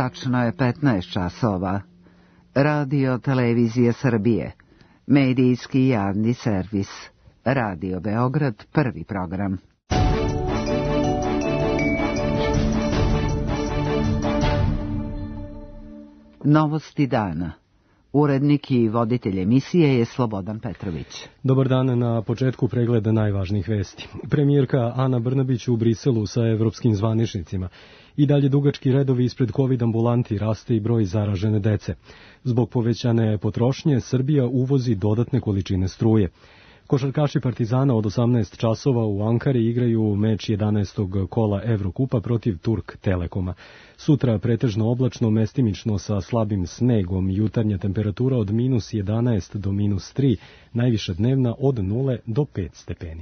Tačno je 15 časova. Radio Televizije Srbije. Medijski javni servis. Radio Beograd, prvi program. Novosti dana. Urednik i voditelj emisije je Slobodan Petrović. Dobar dan, na početku pregleda najvažnijih vesti. Premijerka Ana Brnabić u Briselu sa evropskim zvaničnicima. I dalje dugački redovi ispred COVID ambulanti, raste i broj zaražene dece. Zbog povećane potrošnje, Srbija uvozi dodatne količine struje. Košarkaši Partizana od 18 časova u Ankari igraju meč 11. kola Evrokupa protiv Turk Telekoma. Sutra pretežno oblačno, mestimično sa slabim snegom, jutarnja temperatura od -11 do -3, najviša dnevna od 0 do 5 stepeni.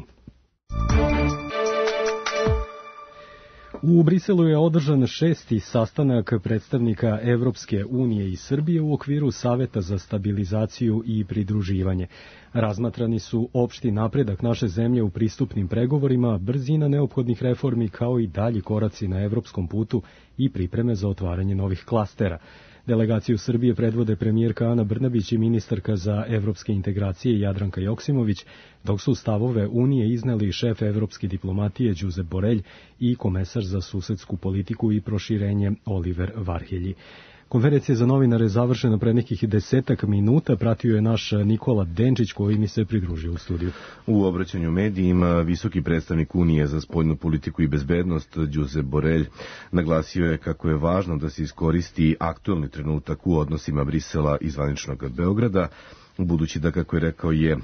U Briselu je održan 6. sastanak predstavnika Evropske unije i Srbije u okviru Saveta za stabilizaciju i pridruživanje. Razmatrani su opšti napredak naše zemlje u pristupnim pregovorima, brzina neophodnih reformi kao i dalji koraci na evropskom putu i pripreme za otvaranje novih klastera. Delegaciju Srbije predvode premijerka Ana Brnabić i ministarka za evropske integracije Jadranka Joksimović, dok su stavove Unije izneli šef evropske diplomatije Josep Borrell i komesar za susedsku politiku i proširenje Oliver Varhelyi. Konferencija za novinare završena pre nekih 10 minuta, pratio je naš Nikola Denčić koji mi se pridružio u studiju. U obraćanju medijima visoki predstavnik Unije za spoljnu politiku i bezbednost Josep Borrell naglasio je kako je važno da se iskoristi aktuelni trenutak u odnosima Brisela i zvaničnog Beograda, budući da, kako je rekao, je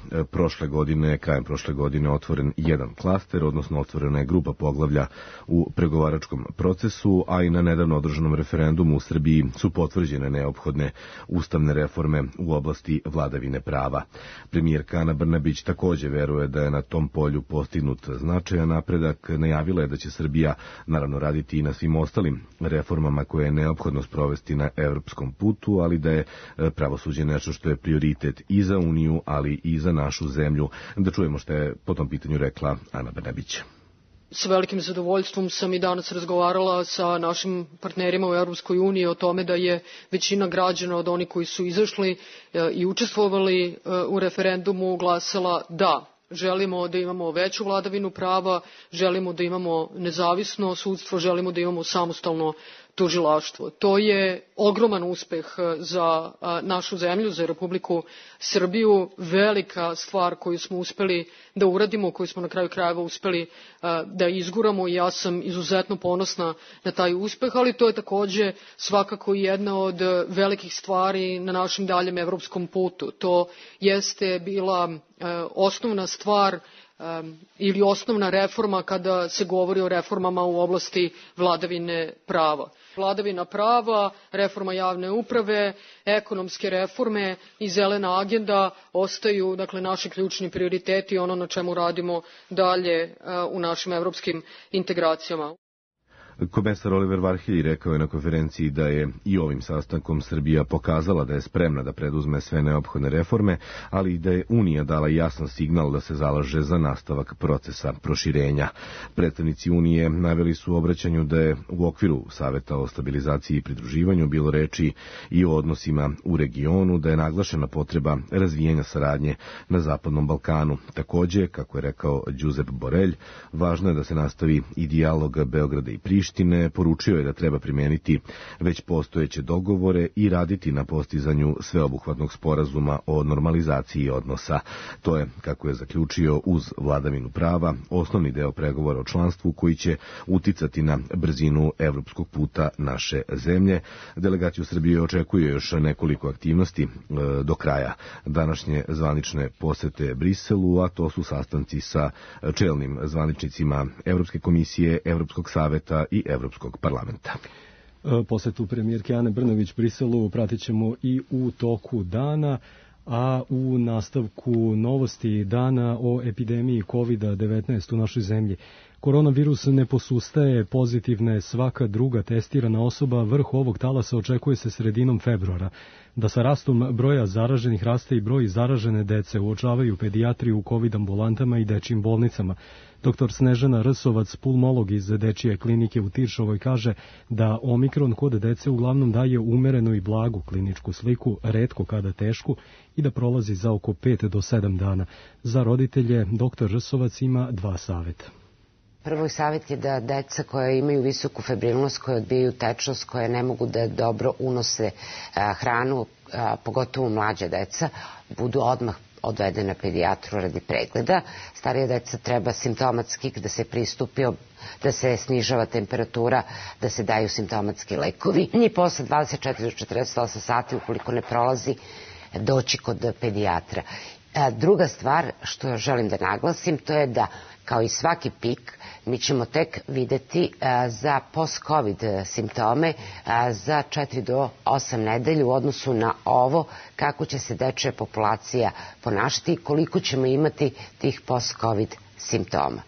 krajem prošle godine otvoren jedan klaster, odnosno otvorena je grupa poglavlja u pregovaračkom procesu, a i na nedavno održanom referendumu u Srbiji su potvrđene neophodne ustavne reforme u oblasti vladavine prava. Premijerka Ana Brnabić takođe veruje da je na tom polju postignut značajan napredak. Najavila je da će Srbija naravno raditi i na svim ostalim reformama koje je neophodno sprovesti na evropskom putu, ali da je pravosuđe nešto što je prioritet i za Uniju, ali i za našu zemlju. Da čujemo što je po tom pitanju rekla Ana Brnabić. Sa velikim zadovoljstvom sam i danas razgovarala sa našim partnerima u Europskoj uniji o tome da je većina građana od onih koji su izašli i učestvovali u referendumu glasala da. Želimo da imamo veću vladavinu prava, želimo da imamo nezavisno sudstvo, želimo da imamo samostalno tužilaštvo. To je ogroman uspeh za našu zemlju, za Republiku Srbiju, velika stvar koju smo uspeli da uradimo, koju smo na kraju krajeva uspeli da izguramo i ja sam izuzetno ponosna na taj uspeh, ali to je takođe svakako jedna od velikih stvari na našem daljem evropskom putu. To jeste bila osnovna stvar ili osnovna reforma kada se govori o reformama u oblasti vladavine prava. Vladavina prava, reforma javne uprave, ekonomske reforme i zelena agenda ostaju, dakle, naši ključni prioriteti, ono na čemu radimo dalje u našim evropskim integracijama. Komesar Oliver Varhelyi rekao je na konferenciji da je i ovim sastankom Srbija pokazala da je spremna da preduzme sve neophodne reforme, ali i da je Unija dala jasan signal da se zalaže za nastavak procesa proširenja. Predstavnici Unije naveli su u obraćanju da je u okviru Saveta o stabilizaciji i pridruživanju bilo reči i o odnosima u regionu, da je naglašena potreba razvijanja saradnje na Zapadnom Balkanu. Takođe, kako je rekao Josep Borrell, važno je da se nastavi i dijalog Beograda i Prištine. Poručio je da treba primeniti već postojeće dogovore i raditi na postizanju sveobuhvatnog sporazuma o normalizaciji odnosa. To je, kako je zaključio, uz vladavinu prava, osnovni deo pregovora o članstvu koji će uticati na brzinu evropskog puta naše zemlje. Delegaciju Srbije očekuje još nekoliko aktivnosti do kraja današnje zvanične posete Briselu, a to su sastanci sa čelnim zvaničnicima Evropske komisije, Evropskog saveta i Evropskog parlamenta. Posetu premijerke Ane Brnabić Briselu pratit ćemo i u toku dana, a u nastavku novosti dana o epidemiji COVID-19 u našoj zemlji. Koronavirus ne posustaje, pozitivna je svaka druga testirana osoba, vrh ovog talasa očekuje se sredinom februara. Da sa rastom broja zaraženih raste i broj zaražene dece, uočavaju pedijatri u COVID ambulantama i dečjim bolnicama. Dr. Snežana Rsovac, pulmolog iz dečije klinike u Tiršovoj, kaže da omikron kod dece uglavnom daje umerenu i blagu kliničku sliku, retko kada tešku, i da prolazi za oko 5 do 7 dana. Za roditelje dr. Rsovac ima 2 saveta. Prvi savjet je da deca koja imaju visoku febrilnost, koja odbijaju tečnost, koje ne mogu da dobro unose hranu, pogotovo mlađa deca, budu odmah odvedena pedijatru radi pregleda. Starija deca treba simptomatski da se pristupi, da se snižava temperatura, da se daju simptomatski lekovi. I posle 24 do 48 sati, ukoliko ne prolazi, doći kod pedijatra. Druga stvar što želim da naglasim, to je da kao i svaki pik, mi ćemo tek videti za post-covid simptome za 4 do 8 nedelja u odnosu na ovo kako će se dečja populacija ponašati i koliko ćemo imati tih post-covid simptoma.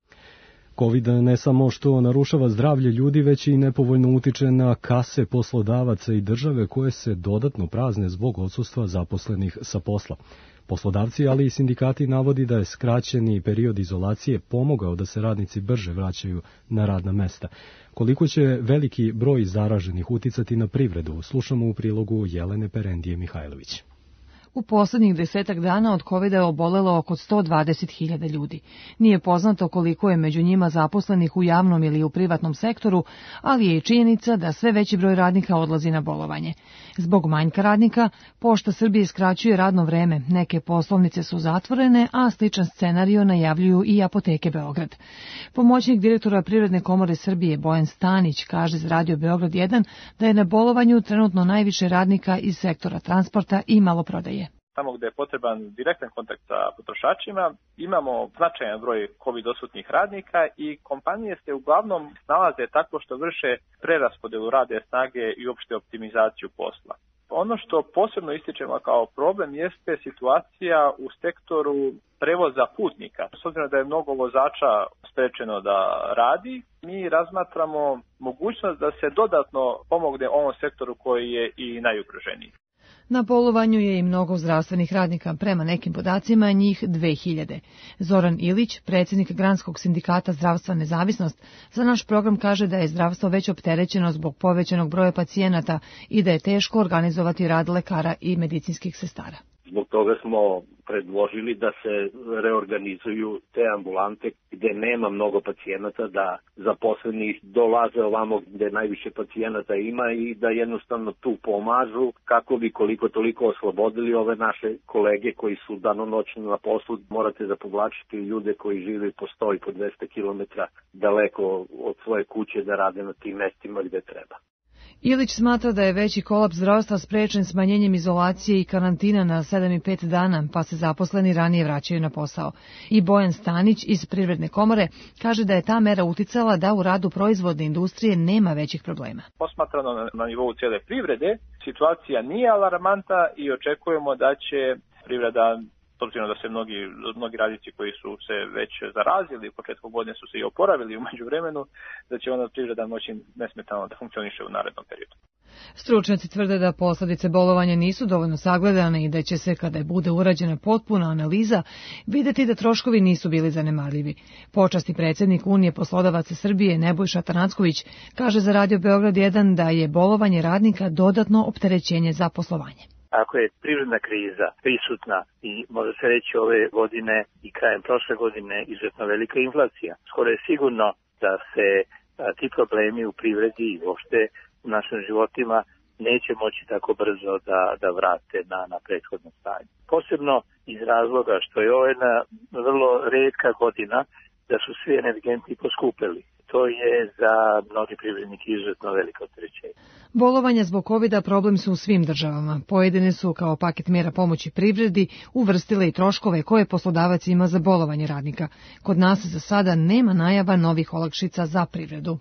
COVID ne samo što narušava zdravlje ljudi, već i nepovoljno utiče na kase poslodavaca i države koje se dodatno prazne zbog odsustva zaposlenih sa posla. Poslodavci, ali i sindikati navodi da je skraćeni period izolacije pomogao da se radnici brže vraćaju na radna mesta. Koliko će veliki broj zaraženih uticati na privredu, slušamo u prilogu Jelene Perendije Mihajlović. U poslednjih 10 dana od COVID-a je obolelo oko 120.000 ljudi. Nije poznato koliko je među njima zaposlenih u javnom ili u privatnom sektoru, ali je i činjenica da sve veći broj radnika odlazi na bolovanje. Zbog manjka radnika, Pošta Srbije skraćuje radno vreme, neke poslovnice su zatvorene, a sličan scenario najavljuju i Apoteke Beograd. Pomoćnik direktora Privredne komore Srbije Bojan Stanić kaže za Radio Beograd 1 da je na bolovanju trenutno najviše radnika iz sektora transporta i maloprodaje. Tamo gde je potreban direktan kontakt sa potrošačima, imamo značajan broj COVID odsutnih radnika i kompanije se uglavnom snalaze tako što vrše preraspodelu radne snage i uopšte optimizaciju posla. Ono što posebno ističemo kao problem jeste situacija u sektoru prevoza putnika. S obzirom da je mnogo vozača sprečeno da radi, mi razmatramo mogućnost da se dodatno pomogne ovom sektoru koji je i najugroženiji. Na bolovanju je i mnogo zdravstvenih radnika, prema nekim podacima njih 2000. Zoran Ilić, predsjednik Granskog sindikata Zdravstva Nezavisnost, za naš program kaže da je zdravstvo već opterećeno zbog povećanog broja pacijenata i da je teško organizovati rad lekara i medicinskih sestara. Zbog toga smo predložili da se reorganizuju te ambulante gde nema mnogo pacijenata, da zaposleni dolaze ovamo gde najviše pacijenata ima i da jednostavno tu pomažu kako bi koliko toliko oslobodili ove naše kolege koji su danonoćno na poslu. Morate da povlačite ljude koji žive po 100 i po 200 kilometra daleko od svoje kuće da rade na tim mestima gde treba. Ilić smatra da je veći kolaps zdravstva sprečen smanjenjem izolacije i karantina na 7 i 5 dana, pa se zaposleni ranije vraćaju na posao. I Bojan Stanić iz Privredne komore kaže da je ta mera uticala da u radu proizvodne industrije nema većih problema. Posmatrano na nivou cijele privrede, situacija nije alarmanta i očekujemo da će privreda, s obzirom da se mnogi radnici koji su se već zarazili u početku godine su se i oporavili u međuvremenu, da će onda privreda moći nesmetano da funkcioniše u narednom periodu. Stručnjaci tvrde da posljedice bolovanja nisu dovoljno sagledane i da će se, kada bude urađena potpuna analiza, videti da troškovi nisu bili zanemarljivi. Počasni predsjednik Unije poslodavaca Srbije Nebojša Tanacković kaže za Radio Beograd 1 da je bolovanje radnika dodatno opterećenje za poslovanje. Ako je privredna kriza prisutna i može se reći ove godine i krajem prošle godine izuzetno velika inflacija, skoro je sigurno da se ti problemi u privredi i uopšte u našim životima neće moći tako brzo da vrate na prethodno stanje. Posebno iz razloga što je ovo jedna vrlo retka godina da su svi energenti poskupeli. To je za mnogi privrednike izuzetno veliko opterećenje. Bolovanja zbog COVID-a problem su u svim državama. Pojedine su kao paket mjera pomoći privredi uvrstile i troškove koje poslodavac ima za bolovanje radnika. Kod nas za sada nema najava novih olakšica za privredu.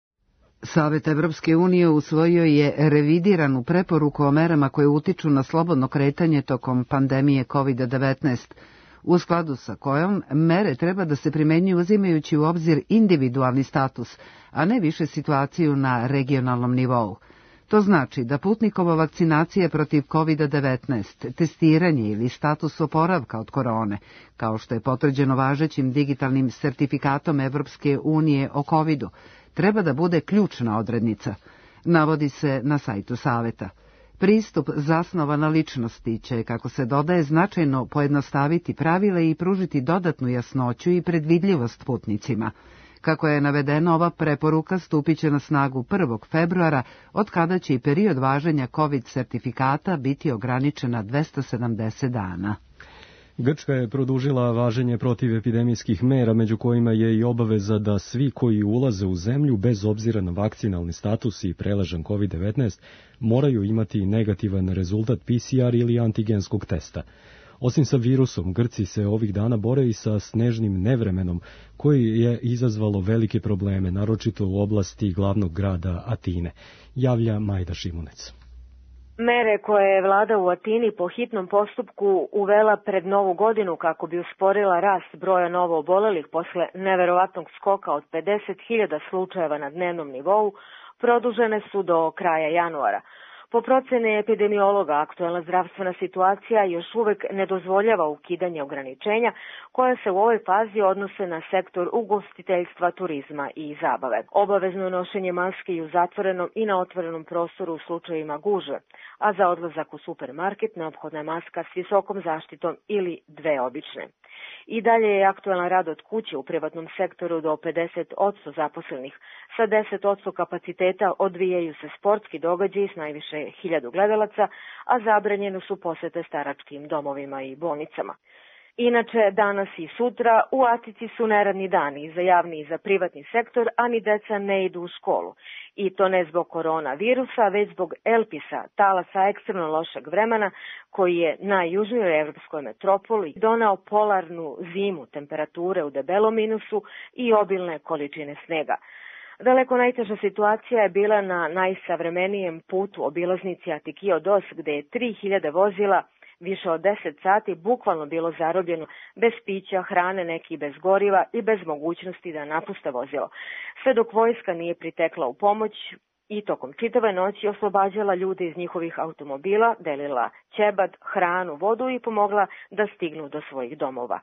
Savet Evropske unije usvojio je revidiranu preporuku o merama koje utiču na slobodno kretanje tokom pandemije COVID-19. u skladu sa kojom mere treba da se primenjuju uzimajući u obzir individualni status, a ne više situaciju na regionalnom nivou. To znači da putnikova vakcinacija protiv COVID-19, testiranje ili status oporavka od korone, kao što je potvrđeno važećim digitalnim sertifikatom Evropske unije o COVID-u, treba da bude ključna odrednica, navodi se na sajtu Saveta. Pristup zasnovan na ličnosti će, kako se dodaje, značajno pojednostaviti pravile i pružiti dodatnu jasnoću i predvidljivost putnicima. Kako je navedeno, ova preporuka stupit će na snagu 1. februara, od kada će i period važenja COVID sertifikata biti ograničen na 270 dana. Grčka je produžila važenje protivepidemijskih mera, među kojima je i obaveza da svi koji ulaze u zemlju, bez obzira na vakcinalni status i preležan COVID-19, moraju imati negativan rezultat PCR ili antigenskog testa. Osim sa virusom, Grci se ovih dana bore i sa snežnim nevremenom, koji je izazvalo velike probleme, naročito u oblasti glavnog grada Atine, javlja Majda Šimunec. Mere koje je vlada u Atini po hitnom postupku uvela pred novu godinu kako bi usporila rast broja novo obolelih posle neverovatnog skoka od 50.000 slučajeva na dnevnom nivou, produžene su do kraja januara. Po procene epidemiologa, aktuelna zdravstvena situacija još uvek ne dozvoljava ukidanje ograničenja koja se u ovoj fazi odnose na sektor ugostiteljstva, turizma i zabave. Obavezno nošenje maske i u zatvorenom i na otvorenom prostoru u slučajevima gužve, a za odlazak u supermarket neophodna je maska s visokom zaštitom ili dve obične. I dalje je aktualan rad od kuće u privatnom sektoru do 50% zaposlenih. Sa 10% kapaciteta odvijaju se sportski događaji s najviše 1000 gledalaca, a zabranjene su posete staračkim domovima i bolnicama. Inače, danas i sutra u Atici su neradni dani i za javni i za privatni sektor, a ni deca ne idu u školu. I to ne zbog koronavirusa, već zbog Elpisa, talasa ekstremno lošeg vremena, koji je najjužnijoj evropskoj metropoli donao polarnu zimu, temperature u debelom minusu i obilne količine snega. Daleko najteža situacija je bila na najsavremenijem putu obilaznici Atikio-Dos, gde je 3000 vozila više od 10 sati bukvalno bilo zarobljeno, bez pića, hrane, neki bez goriva i bez mogućnosti da napuste vozilo. Sve dok vojska nije pritekla u pomoć i tokom čitave noći oslobađala ljude iz njihovih automobila, delila ćebad, hranu, vodu i pomogla da stignu do svojih domova.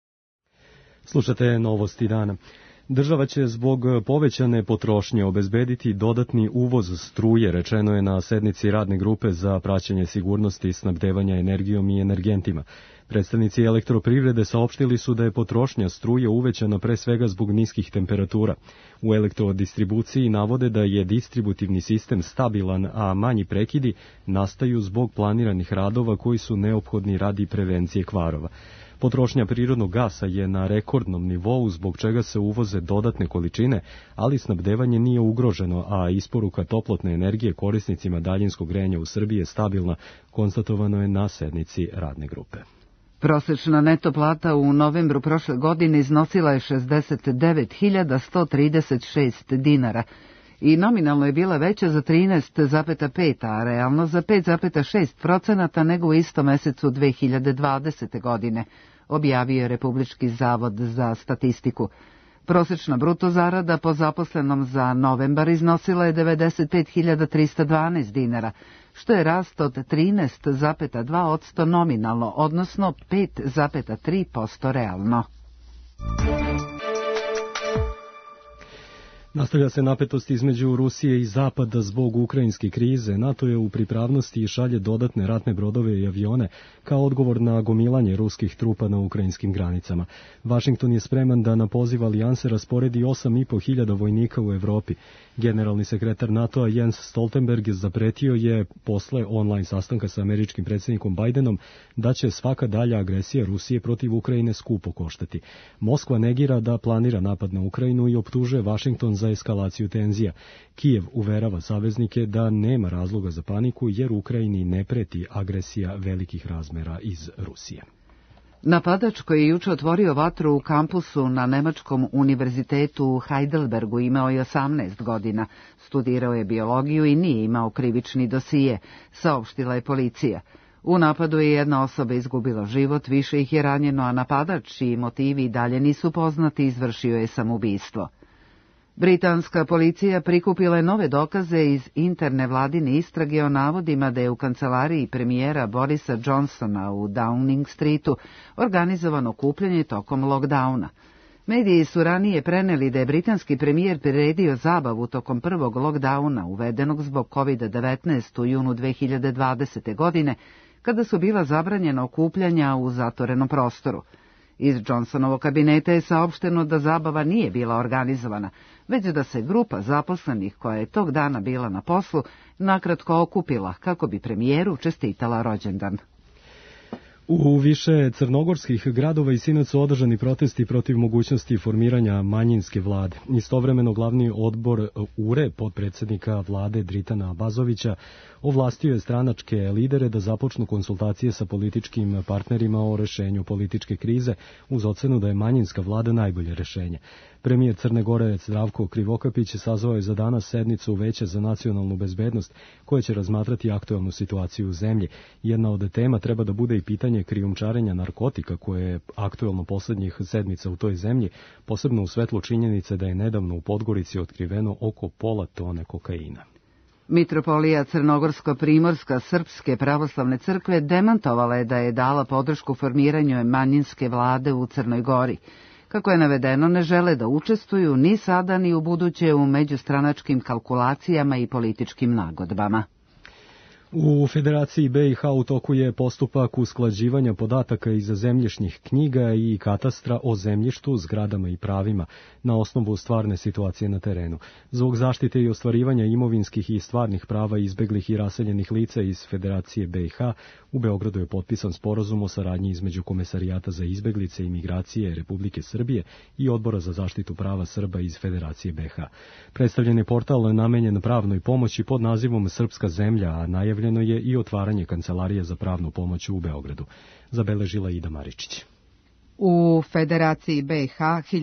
Slušate Novosti dana. Država će zbog povećane potrošnje obezbediti dodatni uvoz struje, rečeno je na sednici radne grupe za praćenje sigurnosti i snabdevanja energijom i energentima. Predstavnici elektroprivrede saopštili su da je potrošnja struje uvećana pre svega zbog niskih temperatura. U elektrodistribuciji navode da je distributivni sistem stabilan, a manji prekidi nastaju zbog planiranih radova koji su neophodni radi prevencije kvarova. Potrošnja prirodnog gasa je na rekordnom nivou, zbog čega se uvoze dodatne količine, ali snabdevanje nije ugroženo, a isporuka toplotne energije korisnicima daljinskog grejanja u Srbiji je stabilna, konstatovano je na sednici radne grupe. Prosečna neto plata u novembru prošle godine iznosila je 69.136 dinara i nominalno je bila veća za 13,5%, a realno za 5,6% nego u istom mesecu 2020. godine, objavio je Republički zavod za statistiku. Prosečna bruto zarada po zaposlenom za novembar iznosila je 95.312 dinara, što je rast od 13,2% nominalno, odnosno 5,3% realno. Nastavlja se napetost između Rusije i Zapada zbog ukrajinske krize. NATO je u pripravnosti i šalje dodatne ratne brodove i avione kao odgovor na gomilanje ruskih trupa na ukrajinskim granicama. Vašington je spreman da na poziv alijanse rasporedi 8.500 vojnika u Evropi. Generalni sekretar NATO-a Jens Stoltenberg zapretio je posle online sastanka sa američkim predsjednikom Bajdenom da će svaka dalja agresija Rusije protiv Ukrajine skupo koštati. Moskva negira da planira napad na Ukrajinu i optužuje Vašington za eskalaciju tenzija. Kijev uverava saveznike da nema razloga za paniku jer Ukrajini ne preti agresija velikih razmera iz Rusije. Napadač koji je juče otvorio vatru u kampusu na Nemačkom univerzitetu u Heidelbergu imao je 18 godina. Studirao je biologiju i nije imao krivični dosije, saopštila je policija. U napadu je jedna osoba izgubila život, više ih je ranjeno, a napadač, čiji motivi dalje nisu poznati, izvršio je samoubistvo. Britanska policija prikupila je nove dokaze iz interne vladine istrage o navodima da je u kancelariji premijera Borisa Johnsona u Downing Streetu organizovano okupljanje tokom lockdowna. Mediji su ranije preneli da je britanski premijer priredio zabavu tokom prvog lockdowna uvedenog zbog COVID-19 u junu 2020. godine, kada su bila zabranjena okupljanja u zatvorenom prostoru. Iz Johnsonovog kabineta je saopšteno da zabava nije bila organizovana, već da se grupa zaposlenih koja je tog dana bila na poslu nakratko okupila kako bi premijeru čestitala rođendan. U više crnogorskih gradova i sinoć su održani protesti protiv mogućnosti formiranja manjinske vlade. Istovremeno glavni odbor URE, potpredsjednika vlade Dritana Abazovića, ovlastio je stranačke lidere da započnu konsultacije sa političkim partnerima o rešenju političke krize, uz ocenu da je manjinska vlada najbolje rešenje. Premijer Crne Gore Zdravko Krivokapić sazvao je za danas sednicu Veća za nacionalnu bezbednost, koja će razmatrati aktuelnu situaciju u zemlji. Jedna od tema treba da bude i pitanje krijumčarenja narkotika, koje je aktuelno poslednjih sedmica u toj zemlji, posebno u svetlu činjenice da je nedavno u Podgorici otkriveno oko pola tone kokaina. Mitropolija Crnogorsko-Primorska Srpske pravoslavne crkve demantovala je da je dala podršku formiranju manjinske vlade u Crnoj Gori. Kako je navedeno, ne žele da učestvuju ni sada ni u buduće u međustranačkim kalkulacijama i političkim nagodbama. U Federaciji BiH u toku je postupak usklađivanja podataka iz zemljišnih knjiga i katastra o zemljištu, zgradama i pravima na osnovu stvarne situacije na terenu. Zbog zaštite i ostvarivanja imovinskih i stvarnih prava izbeglih i raseljenih lica iz Federacije BiH, u Beogradu je potpisan sporazum o saradnji između Komesarijata za izbeglice i migracije Republike Srbije i Odbora za zaštitu prava Srba iz Federacije BiH. Predstavljen je portal namenjen pravnoj pomoći pod nazivom Srpska zemlja, a najavljeno je i otvaranje Kancelarije za pravnu pomoć u Beogradu. Zabeležila Ida Maričić. U Federaciji BiH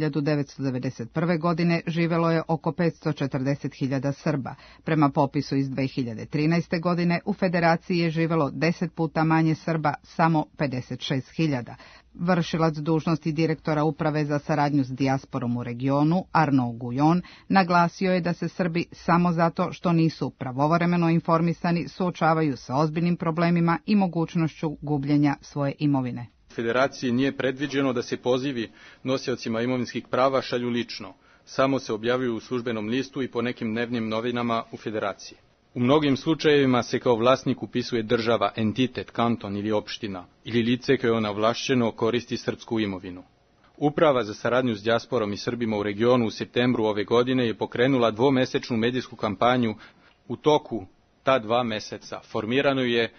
1991. godine živelo je oko 540.000 Srba. Prema popisu iz 2013. godine u Federaciji je živelo 10 puta manje Srba, samo 56.000. Vršilac dužnosti direktora Uprave za saradnju s dijasporom u regionu, Arno Gujon, naglasio je da se Srbi samo zato što nisu pravovremeno informisani suočavaju sa ozbiljnim problemima i mogućnošću gubljenja svoje imovine. Federaciji nije predviđeno da se pozivi nosiocima imovinskih prava šalju lično, samo se objavljuju u službenom listu i po nekim dnevnim novinama u Federaciji. U mnogim slučajevima se kao vlasnik upisuje država, entitet, kanton ili opština, ili lice koje ona ovlašćeno koristi srpsku imovinu. Uprava za saradnju s dijasporom i Srbima u regionu u septembru ove godine je pokrenula dvomesečnu medijsku kampanju. U toku ta 2 meseca formirano je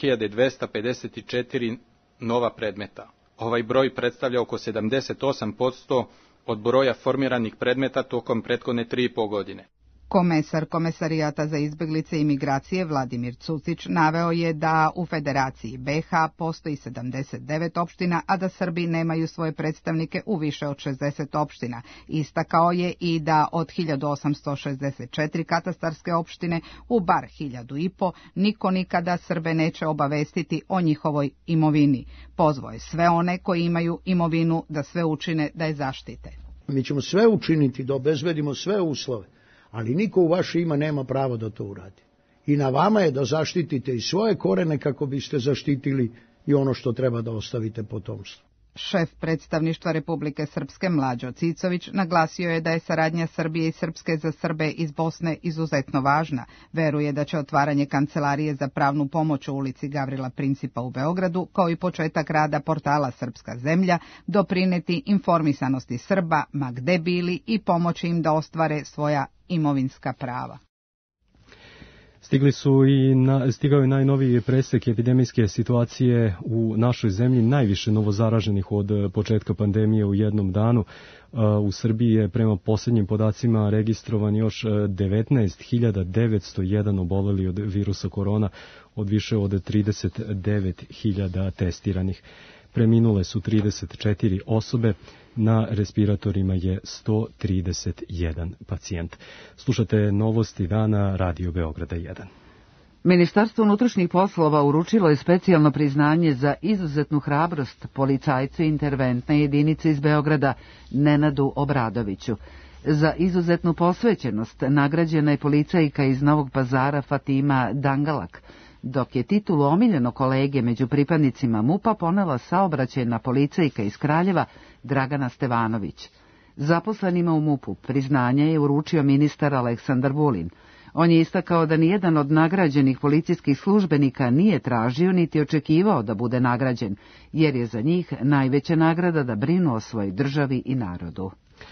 3254 nova predmeta. Ovaj broj predstavlja oko 78% od broja formiranih predmeta tokom prethodne 3,5 godine. Komesar Komesarijata za izbeglice i migracije Vladimir Cucić naveo je da u Federaciji BiH postoji 79 opština, a da Srbi nemaju svoje predstavnike u više od 60 opština. Istakao je i da od 1864 katastarske opštine u bar 1500 niko nikada Srbe neće obavestiti o njihovoj imovini. Pozvao je sve one koji imaju imovinu da sve učine da je zaštite. Mi ćemo sve učiniti da obezbedimo sve uslove, ali niko u vaše ime nema pravo da to uradi. I na vama je da zaštitite i svoje korene kako biste zaštitili i ono što treba da ostavite potomstvu. Šef predstavništva Republike Srpske Mlađo Cicović naglasio je da je saradnja Srbije i Srpske za Srbe iz Bosne izuzetno važna. Veruje da će otvaranje Kancelarije za pravnu pomoć u ulici Gavrila Principa u Beogradu, kao i početak rada portala Srpska zemlja, doprineti informisanosti Srba, ma gde bili, i pomoći im da ostvare svoja imovinska prava. Stigao je najnoviji presek epidemijske situacije u našoj zemlji, najviše novozaraženih od početka pandemije u jednom danu. U Srbiji je prema posljednjim podacima registrovan još 19.901 oboleli od virusa korona, od više od 39.000 testiranih. Preminule su 34 osobe, na respiratorima je 131 pacijent. Slušate novosti dana Radio Beograda 1. Ministarstvo unutrašnjih poslova uručilo je specijalno priznanje za izuzetnu hrabrost policajcu interventne jedinice iz Beograda Nenadu Obradoviću. Za izuzetnu posvećenost nagrađena je policajka iz Novog Pazara Fatima Dangalak, dok je titulu omiljenog kolege među pripadnicima MUP-a ponela saobraćajna policajka iz Kraljeva Dragana Stevanović. Zaposlenima u MUP-u priznanje je uručio ministar Aleksandar Vulin. On je istakao da nijedan od nagrađenih policijskih službenika nije tražio niti očekivao da bude nagrađen, jer je za njih najveća nagrada da brinu o svojoj državi i narodu.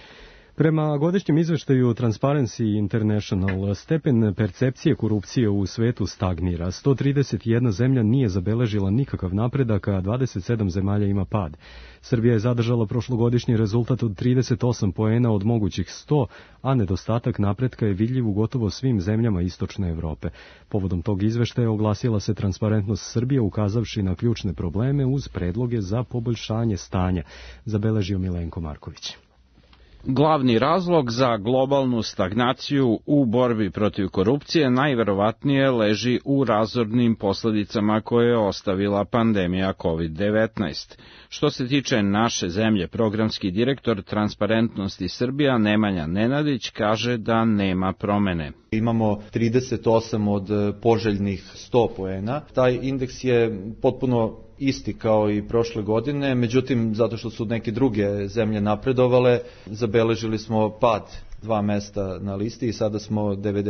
Prema godišnjem izveštaju Transparency International, stepen percepcije korupcije u svetu stagnira. 131 zemlja nije zabeležila nikakav napredak, a 27 zemalja ima pad. Srbija je zadržala prošlogodišnji rezultat od 38 poena od mogućih 100, a nedostatak napretka je vidljiv u gotovo svim zemljama istočne Evrope. Povodom tog izveštaja oglasila se Transparentnost Srbije, ukazavši na ključne probleme uz predloge za poboljšanje stanja, zabeležio Milenko Marković. Glavni razlog za globalnu stagnaciju u borbi protiv korupcije najverovatnije leži u razornim posledicama koje je ostavila pandemija COVID-19. Što se tiče naše zemlje, programski direktor Transparentnosti Srbija Nemanja Nenadić kaže da nema promene. Imamo 38 od poželjnih 100 poena. Taj indeks je potpuno isti kao i prošle godine, međutim, zato što su neke druge zemlje napredovale, zabeležili smo pad 2 mesta na listi i sada smo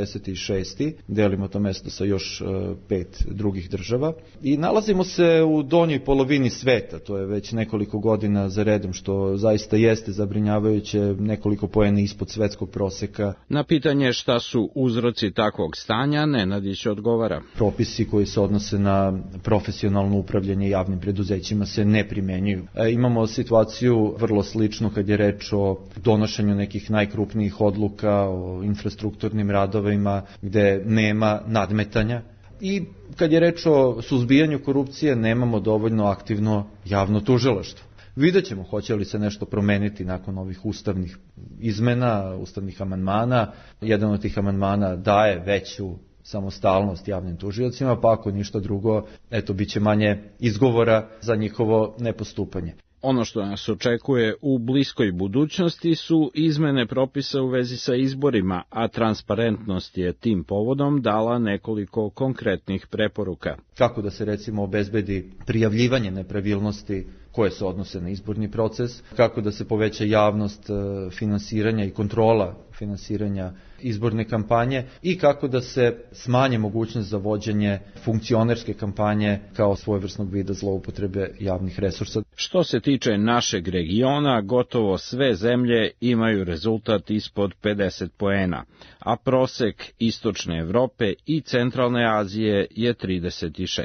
96. Delimo to mesto sa još 5 drugih država. I nalazimo se u donjoj polovini sveta, to je već nekoliko godina za redom, što zaista jeste zabrinjavajuće, nekoliko poena ispod svetskog proseka. Na pitanje šta su uzroci takvog stanja, Nenadić odgovara. Propisi koji se odnose na profesionalno upravljanje javnim preduzećima se ne primenjuju. Imamo situaciju vrlo sličnu kad je reč o donošenju nekih najkrupnijih odluka, o infrastrukturnim radovima gde nema nadmetanja. I kad je reč o suzbijanju korupcije, nemamo dovoljno aktivno javno tužilaštvo. Vidjet ćemo hoće li se nešto promeniti nakon ovih ustavnih izmena, ustavnih amandmana. Jedan od tih amandmana daje veću samostalnost javnim tužiocima, pa ako ništa drugo, bit će manje izgovora za njihovo nepostupanje. Ono što nas očekuje u bliskoj budućnosti su izmene propisa u vezi sa izborima, a Transparentnost je tim povodom dala nekoliko konkretnih preporuka. Kako da se recimo obezbedi prijavljivanje nepravilnosti koje se odnose na izborni proces, kako da se poveća javnost finansiranja i kontrola finansiranja izborne kampanje i kako da se smanje mogućnost za vođenje funkcionerske kampanje kao svojevrsnog vida zloupotrebe javnih resursa. Što se tiče našeg regiona, gotovo sve zemlje imaju rezultat ispod 50 poena, a prosek Istočne Evrope i Centralne Azije je 36.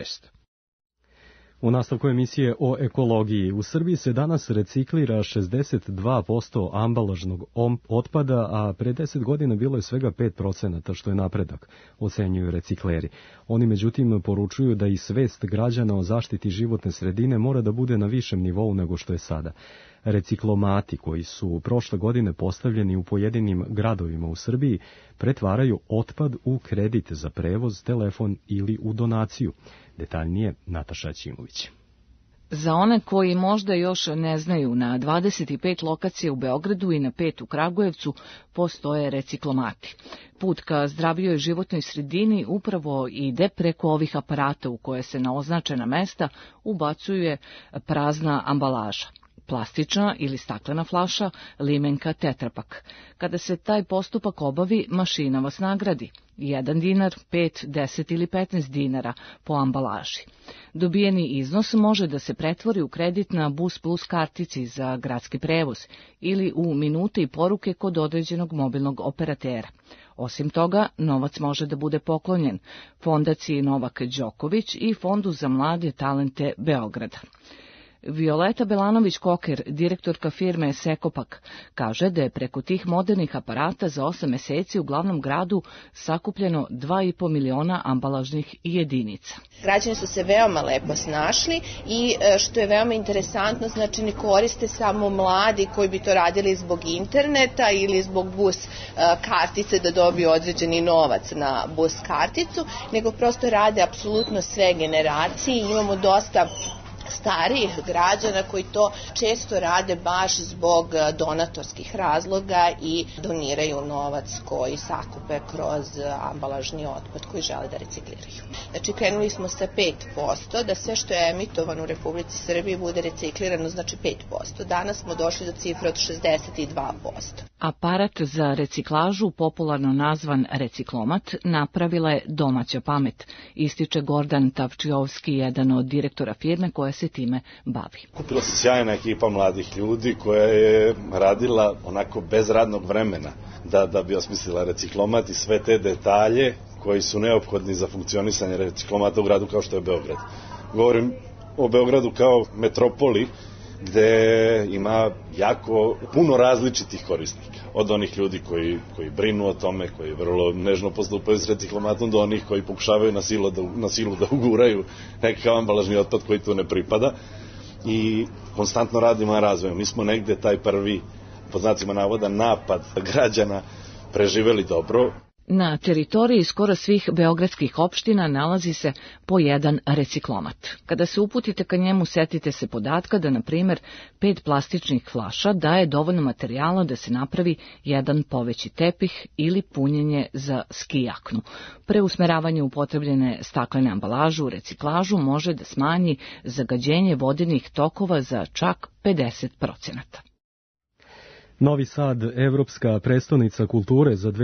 U nastavku emisije o ekologiji, u Srbiji se danas reciklira 62% ambalažnog otpada, a pre 10 godina bilo je svega 5%, što je napredak, ocenjuju recikleri. Oni međutim poručuju da i svest građana o zaštiti životne sredine mora da bude na višem nivou nego što je sada. Reciklomati koji su prošle godine postavljeni u pojedinim gradovima u Srbiji pretvaraju otpad u kredit za prevoz, telefon ili u donaciju. Detaljnije Nataša Ćimović. Za one koji možda još ne znaju, na 25 lokacija u Beogradu i na 5 u Kragujevcu postoje reciklomati. Put ka zdravijoj životnoj sredini upravo ide preko ovih aparata u koje se na označena mesta ubacuje prazna ambalaža. Plastična ili staklena flaša, limenka, tetrapak. Kada se taj postupak obavi, mašina vas nagradi. 1 dinar, 5, 10 ili 15 dinara po ambalaži. Dobijeni iznos može da se pretvori u kredit na Bus Plus kartici za gradski prevoz ili u minute i poruke kod određenog mobilnog operatera. Osim toga, novac može da bude poklonjen Fondaciji Novak Đoković i Fondu za mlade talente Beograda. Violeta Belanović-Koker, direktorka firme Sekopak, kaže da je preko tih modernih aparata za 8 meseci u glavnom gradu sakupljeno 2,5 miliona ambalažnih jedinica. Građani su se veoma lepo snašli i što je veoma interesantno, znači ne koriste samo mladi koji bi to radili zbog interneta ili zbog bus kartice da dobiju određeni novac na bus karticu, nego prosto rade apsolutno sve generacije i imamo dosta starijih građana koji to često rade baš zbog donatorskih razloga i doniraju novac koji sakupe kroz ambalažni otpad koji žele da recikliraju. Znači krenuli smo sa 5%, da sve što je emitovano u Republici Srbiji bude reciklirano, znači 5%. Danas smo došli do cifre od 62%. Aparat za reciklažu, popularno nazvan reciklomat, napravila je domaća pamet, ističe Gordan Tavčijovski, jedan od direktora firme koja se time bavi. Kupila se sjajna ekipa mladih ljudi koja je radila onako bez radnog vremena da bi osmislila reciklomat i sve te detalje koji su neophodni za funkcionisanje reciklomata u gradu kao što je Beograd. Govorim o Beogradu kao metropoli gde ima jako puno različitih korisnika. Od onih ljudi koji brinu o tome, koji vrlo nežno postupaju s reciklomatom, do onih koji pokušavaju na silu da uguraju nekakav ambalažni otpad koji tu ne pripada. I konstantno radimo na razvoju. Mi smo negde taj prvi, pod znacima navoda, napad građana preživeli dobro. Na teritoriji skoro svih beogradskih opština nalazi se po jedan reciklomat. Kada se uputite ka njemu, setite se podatka da, na primjer, 5 plastičnih flaša daje dovoljno materijala da se napravi jedan poveći tepih ili punjenje za skijaknu. Preusmeravanje upotrebljene staklene ambalaže u reciklažu može da smanji zagađenje vodenih tokova za čak 50%. Novi Sad, evropska prestonica kulture za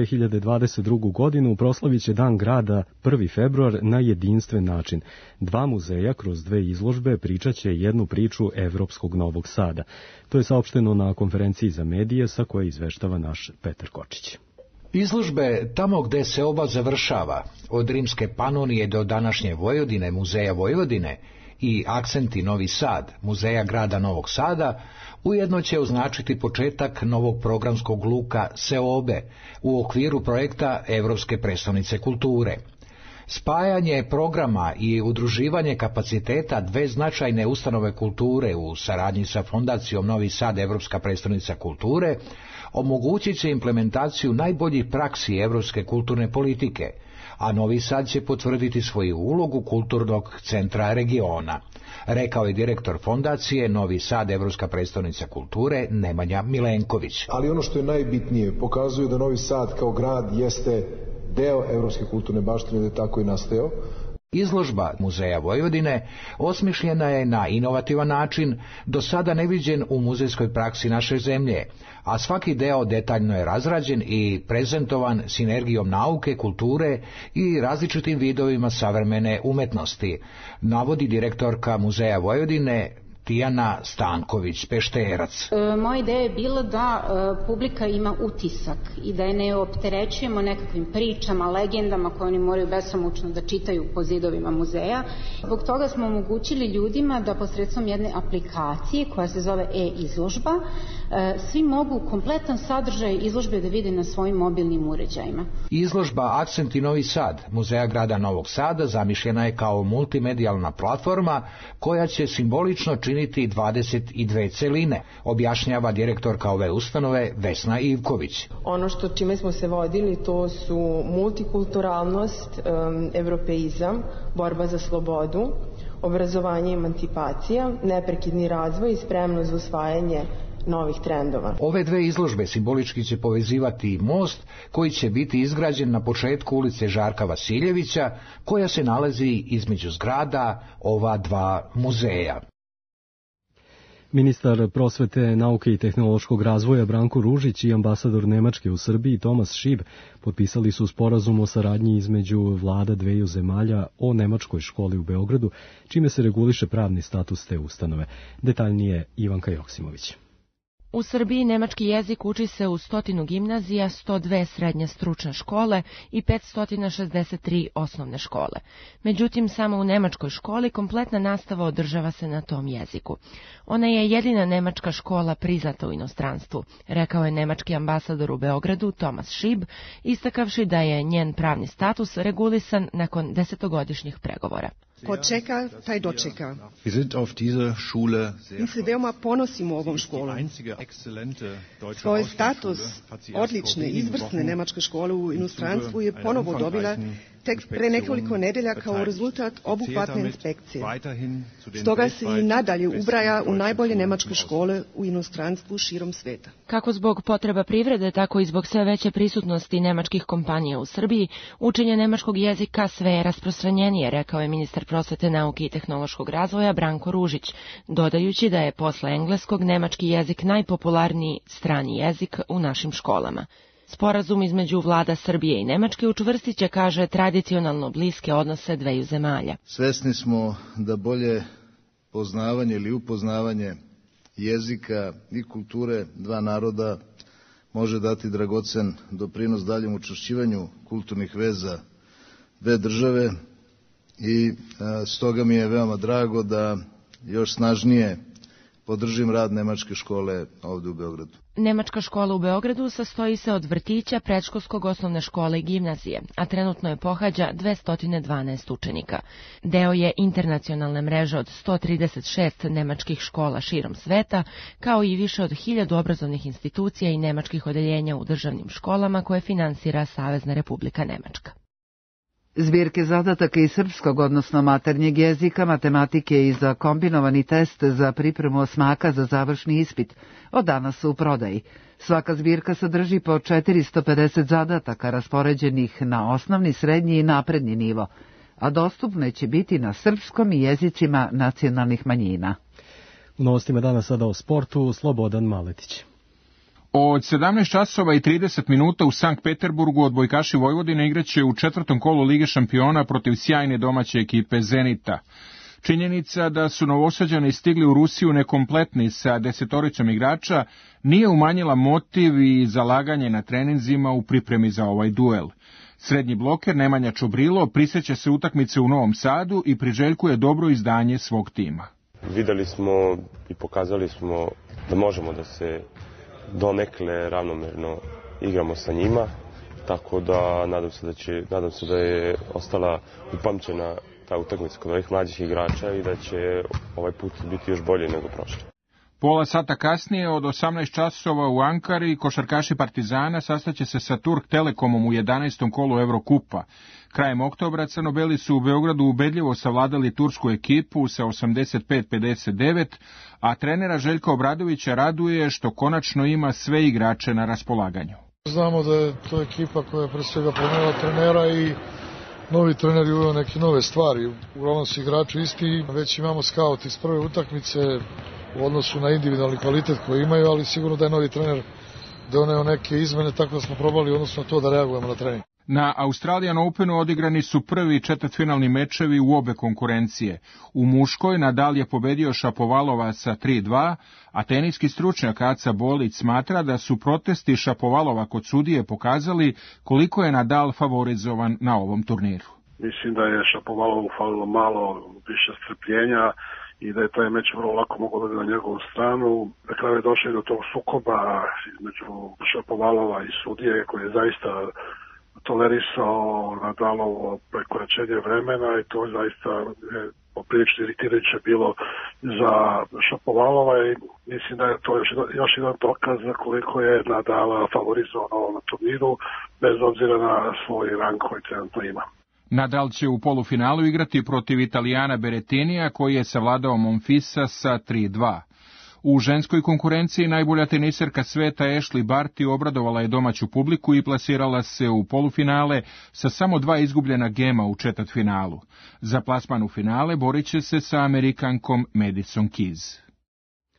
2022. godinu, proslavit će Dan grada 1. februar na jedinstven način. 2 muzeja kroz 2 izložbe pričat će jednu priču evropskog Novog Sada. To je saopšteno na konferenciji za medije sa koje izveštava naš Petar Kočić. Izložbe tamo gde se oba završava, od Rimske Panonije do današnje Vojvodine, Muzeja Vojvodine, i Akcenti Novi Sad, Muzeja grada Novog Sada, ujedno će označiti početak novog programskog luka Seobe u okviru projekta Evropske prestonice kulture. Spajanje programa i udruživanje kapaciteta 2 značajne ustanove kulture u saradnji sa Fondacijom Novi Sad Evropska prestonica kulture omogućit će implementaciju najboljih praksi evropske kulturne politike, a Novi Sad će potvrditi svoju ulogu kulturnog centra regiona, rekao je direktor fondacije Novi Sad Evropska prestonica kulture Nemanja Milenković. Ali ono što je najbitnije, pokazuje da Novi Sad kao grad jeste deo evropske kulturne baštine, da je tako i nastajao. Izložba Muzeja Vojvodine osmišljena je na inovativan način, do sada neviđen u muzejskoj praksi naše zemlje, a svaki deo detaljno je razrađen i prezentovan sinergijom nauke, kulture i različitim vidovima savremene umetnosti, navodi direktorka Muzeja Vojvodine Tijana Stanković-Pešterac. Moja ideja je bila da publika ima utisak i da je ne opterećujemo nekakvim pričama, legendama koje oni moraju besomučno da čitaju po zidovima muzeja. Zbog toga smo omogućili ljudima da posredstvom jedne aplikacije koja se zove e-izložba svi mogu kompletan sadržaj izložbe da vide na svojim mobilnim uređajima. Izložba Akcenti Novi Sad, Muzeja grada Novog Sada, zamišljena je kao multimedijalna platforma koja će simbolično činiti 22 celine, objašnjava direktorka ove ustanove Vesna Ivković. Ono čime smo se vodili to su multikulturalnost, evropeizam, borba za slobodu, obrazovanje i emancipacija, neprekidni razvoj i spremnost za usvajanje novih trendova. Ove 2 izložbe simbolički će povezivati most koji će biti izgrađen na početku ulice Žarka Vasiljevića, koja se nalazi između zgrada ova 2 muzeja. Ministar prosvete, nauke i tehnološkog razvoja Branko Ružić i ambasador Nemačke u Srbiji Tomas Šib potpisali su sporazum o saradnji između vlada 2 zemalja o nemačkoj školi u Beogradu, čime se reguliše pravni status te ustanove. Detaljnije Ivanka Joksimović. U Srbiji nemački jezik uči se u 100 gimnazija, 102 srednje stručne škole i 563 osnovne škole. Međutim, samo u nemačkoj školi kompletna nastava održava se na tom jeziku. Ona je jedina nemačka škola priznata u inostranstvu, rekao je nemački ambasador u Beogradu Thomas Schieb, istakavši da je njen pravni status regulisan nakon 10-godišnjih pregovora. Ko čeka, taj dočeka. Mi se veoma ponosimo ovom školom. Svoj status odlične, izvrsne nemačke škole u inostranstvu je ponovo dobila tek pre nekoliko nedelja kao rezultat obuhvatne inspekcije. Stoga se i nadalje ubraja u najbolje nemačke škole u inostranstvu širom sveta. Kako zbog potreba privrede, tako i zbog sve veće prisutnosti nemačkih kompanija u Srbiji, učenje nemačkog jezika sve je rasprostranjenije, rekao je ministar prosvete, nauke i tehnološkog razvoja Branko Ružić, dodajući da je posle engleskog nemački jezik najpopularniji strani jezik u našim školama. Sporazum između vlada Srbije i Nemačke učvrstit će, kaže, tradicionalno bliske odnose dveju zemalja. Svesni smo da bolje poznavanje ili upoznavanje jezika i kulture dva naroda može dati dragocen doprinos daljem učvršćivanju kulturnih veza dve države i stoga mi je veoma drago da još snažnije podržim rad nemačke škole ovde u Beogradu. Nemačka škola u Beogradu sastoji se od vrtića, predškolskog, osnovne škole i gimnazije, a trenutno je pohađa 212 učenika. Deo je internacionalne mreže od 136 nemačkih škola širom sveta, kao i više od 1000 obrazovnih institucija i nemačkih odeljenja u državnim školama koje finansira Savezna Republika Nemačka. Zbirke zadataka iz srpskog, odnosno maternjeg jezika, matematike i za kombinovani test za pripremu osmaka za završni ispit od danas su u prodaji. Svaka zbirka sadrži po 450 zadataka raspoređenih na osnovni, srednji i napredni nivo, a dostupne će biti na srpskom i jezicima nacionalnih manjina. U novostima danas sada o sportu, Slobodan Maletić. Od 17 časova i 30 minuta u Sankt Peterburgu odbojkaši Vojvodine igraće u 4. kolu Lige šampiona protiv sjajne domaće ekipe Zenita. Činjenica da su Novosađani stigli u Rusiju nekompletni sa 10 igrača nije umanjila motiv i zalaganje na treninzima u pripremi za ovaj duel. Srednji bloker Nemanja Čobrilo prisjeća se utakmice u Novom Sadu i priželjkuje dobro izdanje svog tima. Videli smo i pokazali smo da možemo da se donekle ravnomerno igramo sa njima, tako da nadam se da je ostala upamćena ta utakmica kod ovih mlađih igrača i da će ovaj put biti još bolje nego prošli. Pola sata kasnije od 18 časova u Ankari košarkaši Partizana sastaće se sa Turk Telekomom u 11. kolu Evrokupa. Krajem oktobra crno-beli su u Beogradu ubedljivo savladali tursku ekipu sa 85-59, a trenera Željka Obradovića raduje što konačno ima sve igrače na raspolaganju. Znamo da je to ekipa koja je pre svega promenila trenera i novi trener je uveo neke nove stvari. Uglavnom su igrači isti, već imamo skaut iz prve utakmice u odnosu na individualni kvalitet koji imaju, ali sigurno da je novi trener doneo neke izmene, tako da smo probali odnosno to da reagujemo na trening. Na Australian Openu odigrani su prvi četvrtfinalni mečevi u obe konkurencije. U muškoj Nadal je pobedio Šapovalova sa 3-2, a teniski stručnjak Aca Bolić smatra da su protesti Šapovalova kod sudije pokazali koliko je Nadal favorizovan na ovom turniru. Mislim da je Šapovalovu falilo malo više strpljenja i da je taj meč vrlo lako mogao dobiti na njegovu stranu. Na kraju je došlo do tog sukoba između Šapovalova i sudije koji je zaista tolerisao Nadalovo prekoračenje vremena i to zaista je poprilično iritirajuće bilo za Šapovalova i mislim da je to još jedan dokaz za koliko je Nadala favorizovano na turniru bez obzira na svoj rang koji trenutno ima. Nadal će u polufinalu igrati protiv Italijana Berettinija koji je savladao Monfisa sa 3-2. U ženskoj konkurenciji najbolja teniserka sveta Ashley Barty obradovala je domaću publiku i plasirala se u polufinale sa samo 2 izgubljena gema u četvrtfinalu. Za plasman u finale borit će se sa Amerikankom Madison Keys.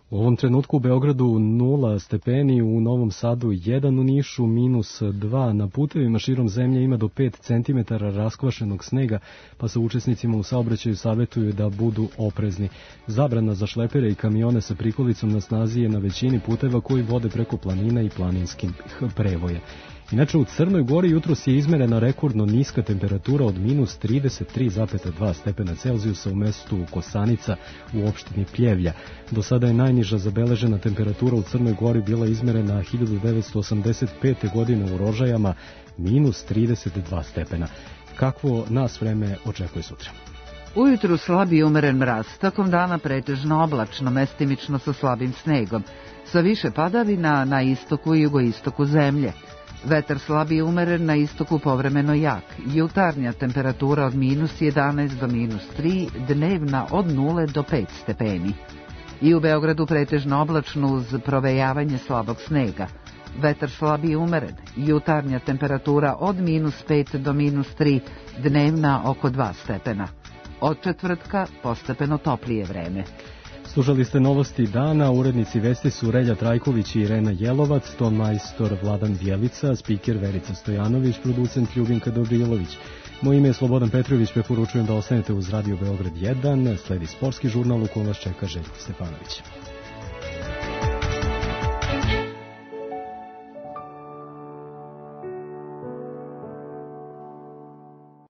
U ovom trenutku u Beogradu 0 stepeni, u Novom Sadu 1, u Nišu -2. Na putevima širom zemlje ima do 5 cm raskvašenog snega, pa se učesnicima u saobraćaju savjetuju da budu oprezni. Zabrana za šlepere i kamione sa prikolicom na snazi je na većini puteva koji vode preko planina i planinskih prevoja. Inače, u Crnoj Gori jutros je izmerena rekordno niska temperatura od -33,2 stepena Celzijusa u mestu Kosanica u opštini Pljevlja. Do sada je najniža zabeležena temperatura u Crnoj Gori bila izmerena 1985. godine u Rožajama, -32 stepena. Kakvo nas vreme očekuje sutra? Ujutru slab i umeren mraz, tokom dana pretežno oblačno, mestimično sa slabim snegom, sa više padavina na istoku i jugoistoku zemlje. Vetar slab i umeren, na istoku povremeno jak. Jutarnja temperatura od -11 do -3, dnevna od 0 do 5 stepeni. I u Beogradu pretežno oblačno uz provejavanje slabog snega. Vetar slab i umeren, jutarnja temperatura od -5 do -3, dnevna oko 2 stepena. Od četvrtka postepeno toplije vreme. Slušali ste novosti dana, urednici vesti su Relja Trajković i Irena Jelovac, ton majstor Vladan Bjelica, spiker Verica Stojanović, producent Ljubinka Dobrilović. Moje ime je Slobodan Petrović, preporučujem da ostanete uz Radio Beograd 1, sledi sportski žurnal u kojem vas čeka Željko Stefanović.